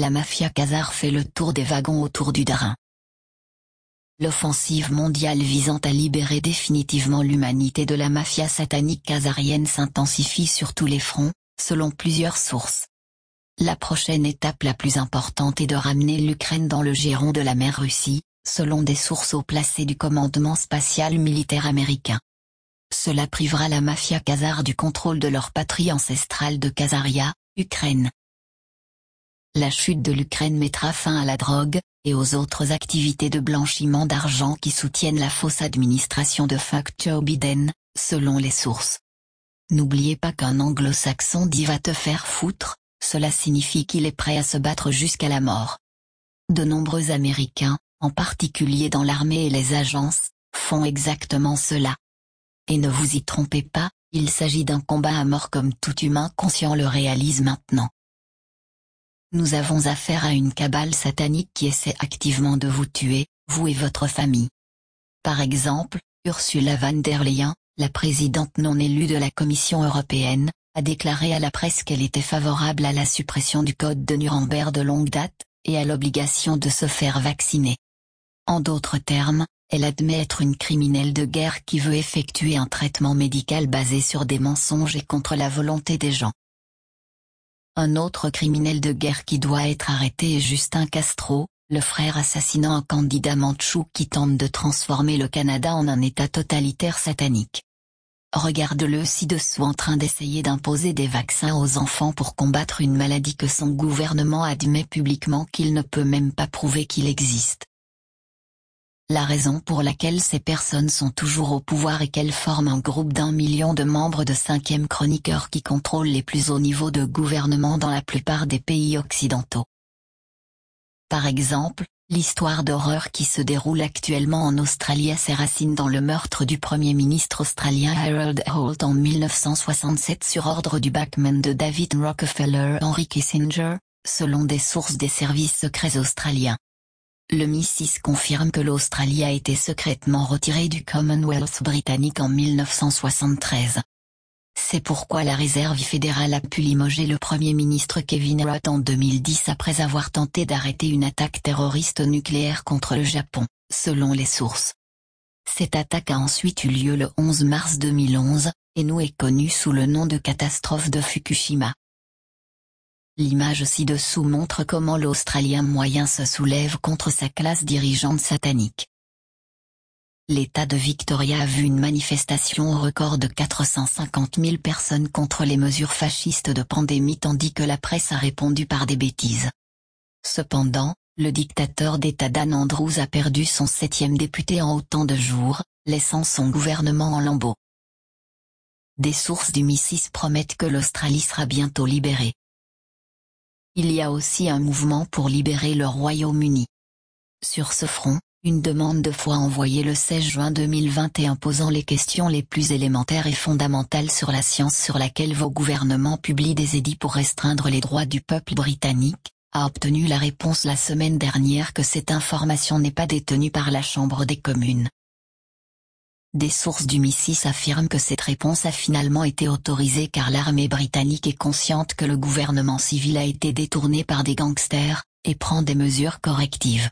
la mafia khazare fait le tour des wagons autour du Drin. L'offensive mondiale visant à libérer définitivement l'humanité de la mafia satanique khazarienne s'intensifie sur tous les fronts, selon plusieurs sources. La prochaine étape la plus importante est de ramener l'Ukraine dans le giron de la mer Russie, selon des sources haut placées du commandement spatial militaire américain. Cela privera la mafia khazare du contrôle de leur patrie ancestrale de Khazaria, Ukraine. La chute de l'Ukraine mettra fin à la drogue, et aux autres activités de blanchiment d'argent qui soutiennent la fausse administration de fuck Joe Biden, selon les sources. N'oubliez pas qu'un anglo-saxon dit va te faire foutre, cela signifie qu'il est prêt à se battre jusqu'à la mort. De nombreux Américains, en particulier dans l'armée et les agences, font exactement cela. Et ne vous y trompez pas, il s'agit d'un combat à mort comme tout humain conscient le réalise maintenant. Nous avons affaire à une cabale satanique qui essaie activement de vous tuer, vous et votre famille. Par exemple, Ursula von der Leyen, la présidente non élue de la Commission européenne, a déclaré à la presse qu'elle était favorable à la suppression du code de Nuremberg de longue date, et à l'obligation de se faire vacciner. En d'autres termes, elle admet être une criminelle de guerre qui veut effectuer un traitement médical basé sur des mensonges et contre la volonté des gens. Un autre criminel de guerre qui doit être arrêté est Justin Castro, le frère assassinant un candidat mandchou qui tente de transformer le Canada en un État totalitaire satanique. Regarde-le ci-dessous en train d'essayer d'imposer des vaccins aux enfants pour combattre une maladie que son gouvernement admet publiquement qu'il ne peut même pas prouver qu'il existe. La raison pour laquelle ces personnes sont toujours au pouvoir est qu'elles forment un groupe d'1 million de membres de 5e chroniqueurs qui contrôlent les plus hauts niveaux de gouvernement dans la plupart des pays occidentaux. Par exemple, l'histoire d'horreur qui se déroule actuellement en Australie a ses racines dans le meurtre du Premier ministre australien Harold Holt en 1967 sur ordre du backman de David Rockefeller Henry Kissinger, selon des sources des services secrets australiens. Le MI6 confirme que l'Australie a été secrètement retirée du Commonwealth britannique en 1973. C'est pourquoi la réserve fédérale a pu limoger le Premier ministre Kevin Rudd en 2010 après avoir tenté d'arrêter une attaque terroriste nucléaire contre le Japon, selon les sources. Cette attaque a ensuite eu lieu le 11 mars 2011, et nous est connue sous le nom de catastrophe de Fukushima. L'image ci-dessous montre comment l'Australien moyen se soulève contre sa classe dirigeante satanique. L'État de Victoria a vu une manifestation au record de 450 000 personnes contre les mesures fascistes de pandémie tandis que la presse a répondu par des bêtises. Cependant, le dictateur d'État Dan Andrews a perdu son 7e député en autant de jours, laissant son gouvernement en lambeaux. Des sources du MI6 promettent que l'Australie sera bientôt libérée. Il y a aussi un mouvement pour libérer le Royaume-Uni. Sur ce front, une demande de foi envoyée le 16 juin 2021 posant les questions les plus élémentaires et fondamentales sur la science sur laquelle vos gouvernements publient des édits pour restreindre les droits du peuple britannique, a obtenu la réponse la semaine dernière que cette information n'est pas détenue par la Chambre des communes. Des sources du MI6 affirment que cette réponse a finalement été autorisée car l'armée britannique est consciente que le gouvernement civil a été détourné par des gangsters, et prend des mesures correctives.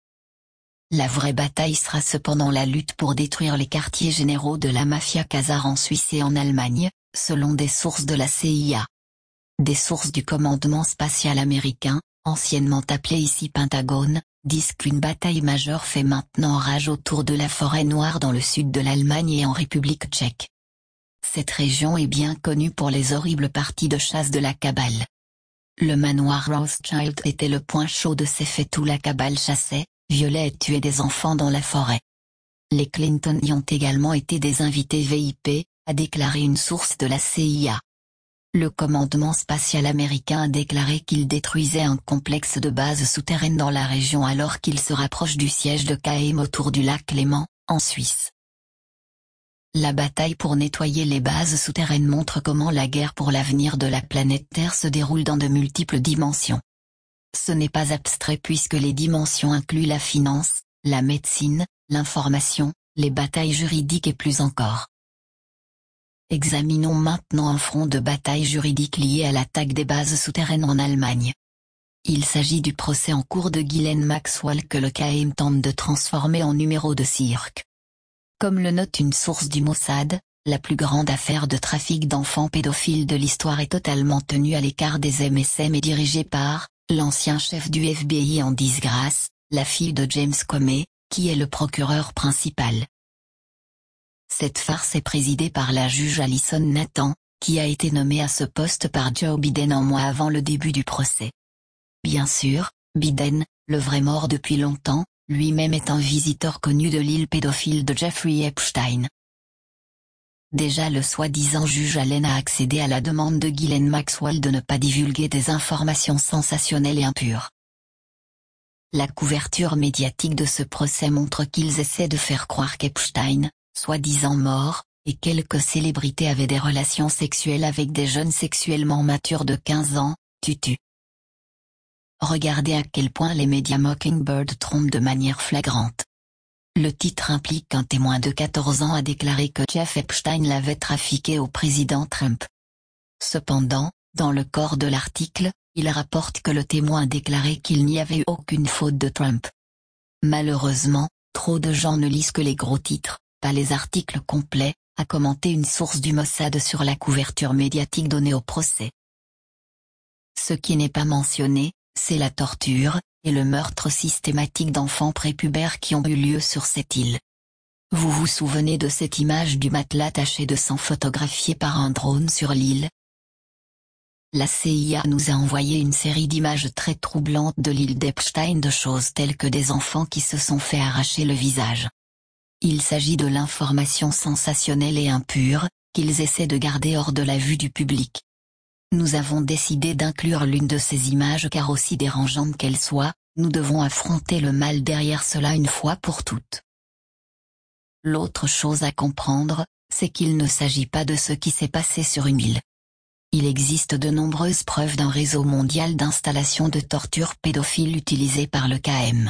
La vraie bataille sera cependant la lutte pour détruire les quartiers généraux de la mafia khazare en Suisse et en Allemagne, selon des sources de la CIA. Des sources du commandement spatial américain, anciennement appelé ici Pentagone, disent qu'une bataille majeure fait maintenant rage autour de la forêt noire dans le sud de l'Allemagne et en République tchèque. Cette région est bien connue pour les horribles parties de chasse de la cabale. Le manoir Rothschild était le point chaud de ces faits où la cabale chassait, violait et tuait des enfants dans la forêt. Les Clinton y ont également été des invités VIP, a déclaré une source de la CIA. Le commandement spatial américain a déclaré qu'il détruisait un complexe de bases souterraines dans la région alors qu'il se rapproche du siège de KM autour du lac Léman, en Suisse. La bataille pour nettoyer les bases souterraines montre comment la guerre pour l'avenir de la planète Terre se déroule dans de multiples dimensions. Ce n'est pas abstrait puisque les dimensions incluent la finance, la médecine, l'information, les batailles juridiques et plus encore. Examinons maintenant un front de bataille juridique lié à l'attaque des bases souterraines en Allemagne. Il s'agit du procès en cours de Ghislaine Maxwell que le KM tente de transformer en numéro de cirque. Comme le note une source du Mossad, la plus grande affaire de trafic d'enfants pédophiles de l'histoire est totalement tenue à l'écart des MSM et dirigée par l'ancien chef du FBI en disgrâce, la fille de James Comey, qui est le procureur principal. Cette farce est présidée par la juge Alison Nathan, qui a été nommée à ce poste par Joe Biden un mois avant le début du procès. Bien sûr, Biden, le vrai mort depuis longtemps, lui-même est un visiteur connu de l'île pédophile de Jeffrey Epstein. Déjà le soi-disant juge Allen a accédé à la demande de Ghislaine Maxwell de ne pas divulguer des informations sensationnelles et impures. La couverture médiatique de ce procès montre qu'ils essaient de faire croire qu'Epstein, soi-disant mort, et quelques célébrités avaient des relations sexuelles avec des jeunes sexuellement matures de 15 ans, tutu. Regardez à quel point les médias Mockingbird trompent de manière flagrante. Le titre implique qu'un témoin de 14 ans a déclaré que Jeff Epstein l'avait trafiqué au président Trump. Cependant, dans le corps de l'article, il rapporte que le témoin a déclaré qu'il n'y avait eu aucune faute de Trump. Malheureusement, trop de gens ne lisent que les gros titres, pas les articles complets, a commenté une source du Mossad sur la couverture médiatique donnée au procès. Ce qui n'est pas mentionné, c'est la torture, et le meurtre systématique d'enfants prépubères qui ont eu lieu sur cette île. Vous vous souvenez de cette image du matelas taché de sang photographié par un drone sur l'île? La CIA nous a envoyé une série d'images très troublantes de l'île d'Epstein de choses telles que des enfants qui se sont fait arracher le visage. Il s'agit de l'information sensationnelle et impure, qu'ils essaient de garder hors de la vue du public. Nous avons décidé d'inclure l'une de ces images car aussi dérangeante qu'elle soit, nous devons affronter le mal derrière cela une fois pour toutes. L'autre chose à comprendre, c'est qu'il ne s'agit pas de ce qui s'est passé sur une île. Il existe de nombreuses preuves d'un réseau mondial d'installations de torture pédophile utilisées par le KM.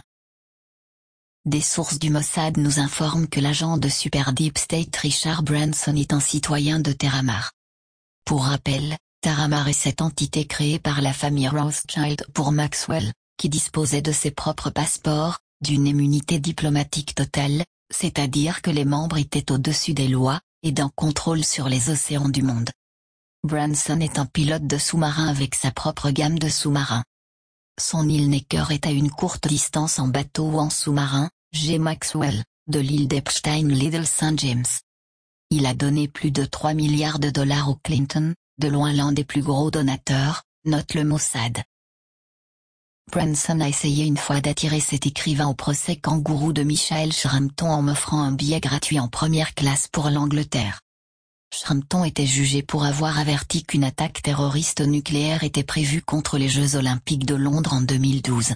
Des sources du Mossad nous informent que l'agent de Super Deep State Richard Branson est un citoyen de Terramar. Pour rappel, Terramar est cette entité créée par la famille Rothschild pour Maxwell, qui disposait de ses propres passeports, d'une immunité diplomatique totale, c'est-à-dire que les membres étaient au-dessus des lois, et d'un contrôle sur les océans du monde. Branson est un pilote de sous-marin avec sa propre gamme de sous-marins. Son île Necker est à une courte distance en bateau ou en sous-marin, G. Maxwell, de l'île d'Epstein Little St. James. Il a donné plus de 3 milliards de dollars aux Clinton, de loin l'un des plus gros donateurs, note le Mossad. Branson a essayé une fois d'attirer cet écrivain au procès kangourou de Michael Shrampton en m'offrant un billet gratuit en première classe pour l'Angleterre. Shrampton était jugé pour avoir averti qu'une attaque terroriste nucléaire était prévue contre les Jeux Olympiques de Londres en 2012.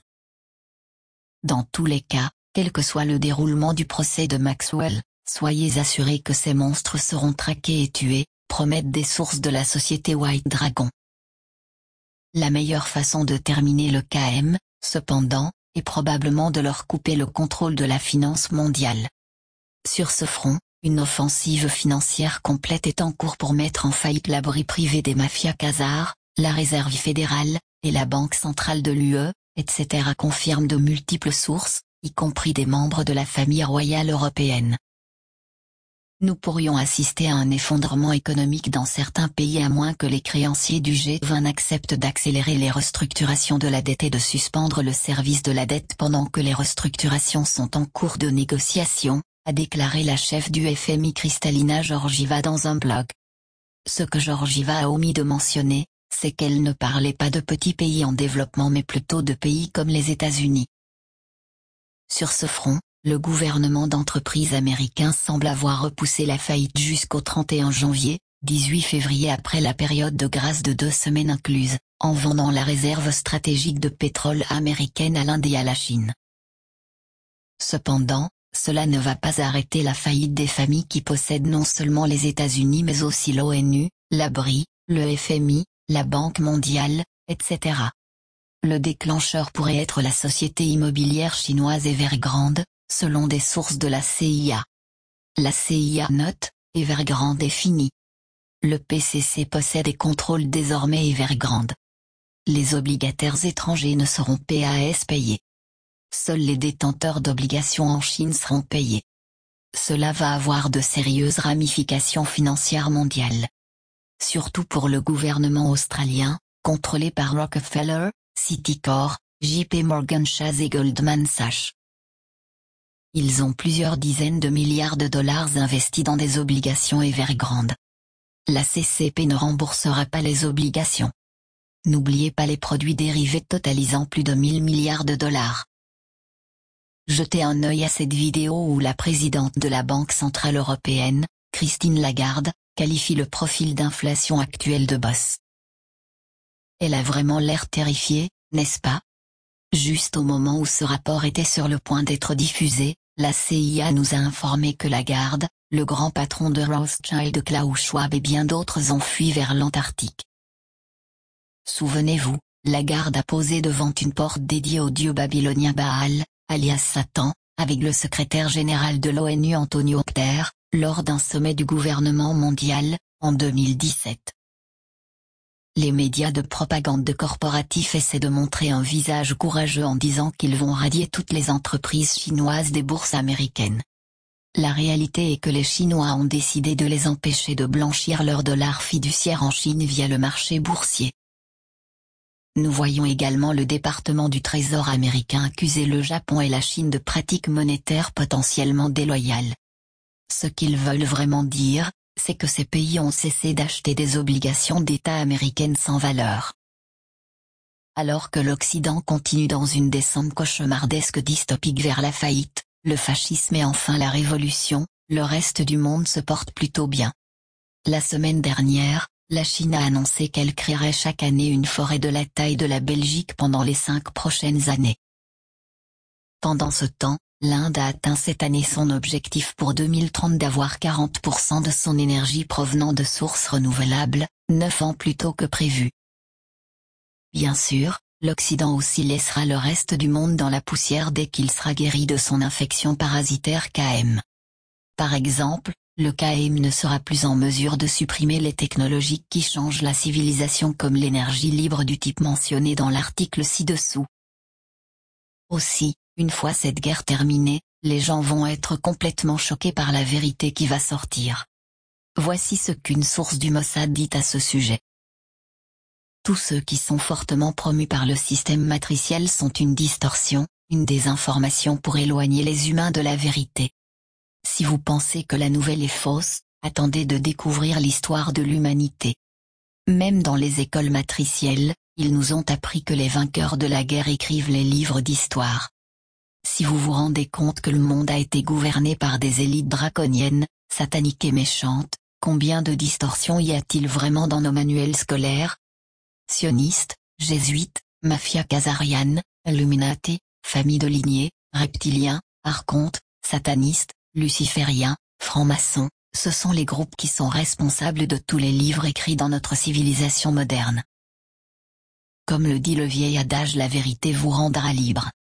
Dans tous les cas, quel que soit le déroulement du procès de Maxwell, soyez assurés que ces monstres seront traqués et tués, promettent des sources de la société White Dragon. La meilleure façon de terminer le KM, cependant, est probablement de leur couper le contrôle de la finance mondiale. Sur ce front, une offensive financière complète est en cours pour mettre en faillite l'abri privé des mafias Khazars, la Réserve fédérale, et la Banque centrale de l'UE, etc. confirment de multiples sources, y compris des membres de la famille royale européenne. Nous pourrions assister à un effondrement économique dans certains pays à moins que les créanciers du G20 n'acceptent d'accélérer les restructurations de la dette et de suspendre le service de la dette pendant que les restructurations sont en cours de négociation, a déclaré la chef du FMI Kristalina Georgieva dans un blog. Ce que Georgieva a omis de mentionner, c'est qu'elle ne parlait pas de petits pays en développement mais plutôt de pays comme les États-Unis. Sur ce front, le gouvernement d'entreprise américain semble avoir repoussé la faillite jusqu'au 31 janvier, 18 février après la période de grâce de 2 semaines incluse, en vendant la réserve stratégique de pétrole américaine à l'Inde et à la Chine. Cependant, cela ne va pas arrêter la faillite des familles qui possèdent non seulement les États-Unis mais aussi l'ONU, la BRI, le FMI, la Banque mondiale, etc. Le déclencheur pourrait être la société immobilière chinoise Evergrande, selon des sources de la CIA. La CIA note, Evergrande est fini. Le PCC possède et contrôle désormais Evergrande. Les obligataires étrangers ne seront pas payés. Seuls les détenteurs d'obligations en Chine seront payés. Cela va avoir de sérieuses ramifications financières mondiales. Surtout pour le gouvernement australien, contrôlé par Rockefeller, Citicorp, JP Morgan Chase et Goldman Sachs. Ils ont plusieurs dizaines de milliards de dollars investis dans des obligations Evergrande. La CCP ne remboursera pas les obligations. N'oubliez pas les produits dérivés totalisant plus de 1000 milliards de dollars. Jetez un œil à cette vidéo où la présidente de la Banque Centrale Européenne, Christine Lagarde, qualifie le profil d'inflation actuel de boss. Elle a vraiment l'air terrifiée, n'est-ce pas? Juste au moment où ce rapport était sur le point d'être diffusé, la CIA nous a informé que Lagarde, le grand patron de Rothschild, Klaus Schwab et bien d'autres ont fui vers l'Antarctique. Souvenez-vous, Lagarde a posé devant une porte dédiée au dieu babylonien Baal, alias Satan, avec le secrétaire général de l'ONU Antonio Guterres, lors d'un sommet du gouvernement mondial, en 2017. Les médias de propagande de corporatifs essaient de montrer un visage courageux en disant qu'ils vont radier toutes les entreprises chinoises des bourses américaines. La réalité est que les Chinois ont décidé de les empêcher de blanchir leurs dollars fiduciaires en Chine via le marché boursier. Nous voyons également le département du Trésor américain accuser le Japon et la Chine de pratiques monétaires potentiellement déloyales. Ce qu'ils veulent vraiment dire, c'est que ces pays ont cessé d'acheter des obligations d'État américaines sans valeur. Alors que l'Occident continue dans une descente cauchemardesque dystopique vers la faillite, le fascisme et enfin la révolution, le reste du monde se porte plutôt bien. La semaine dernière, la Chine a annoncé qu'elle créerait chaque année une forêt de la taille de la Belgique pendant les 5 prochaines années. Pendant ce temps, l'Inde a atteint cette année son objectif pour 2030 d'avoir 40% de son énergie provenant de sources renouvelables, 9 ans plus tôt que prévu. Bien sûr, l'Occident aussi laissera le reste du monde dans la poussière dès qu'il sera guéri de son infection parasitaire KM. Par exemple, le KM ne sera plus en mesure de supprimer les technologies qui changent la civilisation comme l'énergie libre du type mentionné dans l'article ci-dessous. Aussi, une fois cette guerre terminée, les gens vont être complètement choqués par la vérité qui va sortir. Voici ce qu'une source du Mossad dit à ce sujet. Tous ceux qui sont fortement promus par le système matriciel sont une distorsion, une désinformation pour éloigner les humains de la vérité. Si vous pensez que la nouvelle est fausse, attendez de découvrir l'histoire de l'humanité. Même dans les écoles matricielles, ils nous ont appris que les vainqueurs de la guerre écrivent les livres d'histoire. Si vous vous rendez compte que le monde a été gouverné par des élites draconiennes, sataniques et méchantes, combien de distorsions y a-t-il vraiment dans nos manuels scolaires? Sionistes, jésuites, mafia khazariane, Illuminati, famille de lignées, reptiliens, archontes, satanistes, lucifériens, francs-maçons, ce sont les groupes qui sont responsables de tous les livres écrits dans notre civilisation moderne. Comme le dit le vieil adage, la vérité vous rendra libre.